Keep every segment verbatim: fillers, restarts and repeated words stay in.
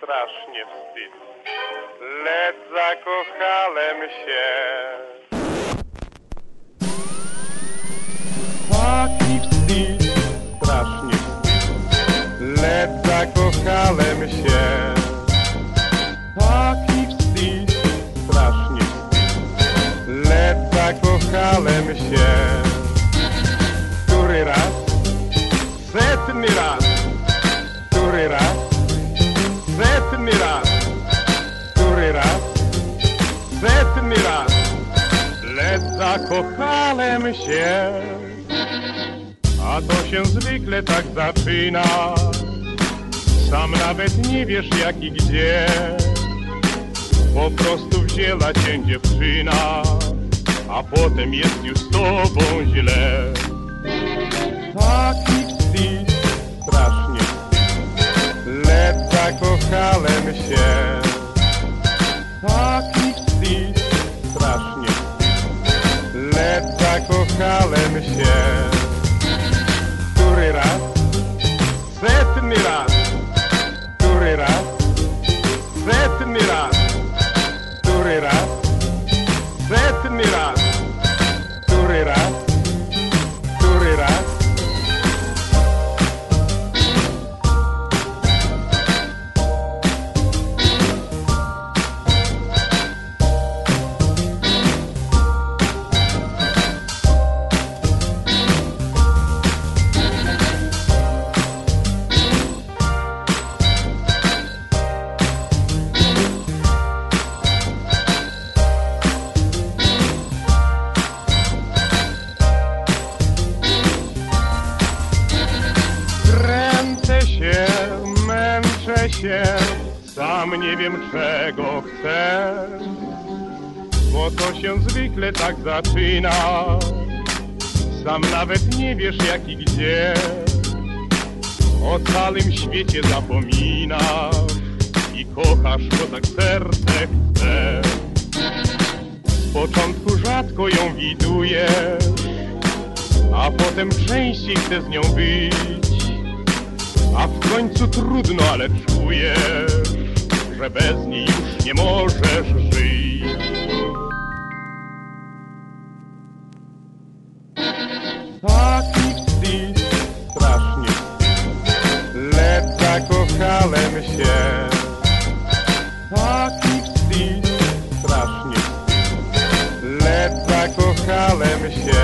strasznie wstyd, lecz zakochałem się. Taki wstyd, strasznie wstyd, lecz zakochałem się. Taki wstyd, strasznie wstyd, lecz zakochałem się. Który raz? Setny raz. Który raz? Setny raz. Który raz? Setny raz. Lecz zakochałem się. A to się zwykle tak zaczyna. Sam nawet nie wiesz jak i gdzie. Po prostu wzięła cię dziewczyna, a potem jest już z tobą źle. Taki wstyd, strasznie wstyd, lecz zakochałem się. Taki wstyd, strasznie wstyd, lecz zakochałem się. Który raz? Setny raz. Który raz? Setny raz. Który raz? Setny raz. Który raz? Który raz? Się, sam nie wiem czego chcę, bo to się zwykle tak zaczyna. Sam nawet nie wiesz jak i gdzie. O całym świecie zapominasz i kochasz, bo tak serce chce. Z początku rzadko ją widujesz, a potem częściej chcesz z nią być. A w końcu trudno, ale czujesz, że bez niej już nie możesz żyć. Taki wstyd, strasznie wstyd, lecz zakochałem się. Taki wstyd, strasznie wstyd, lecz zakochałem się.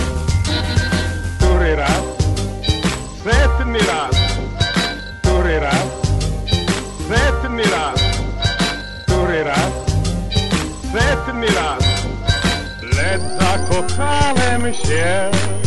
Który raz? Setny raz. Który raz? Setny raz. Który raz? Setny raz. Lecz zakochałem się.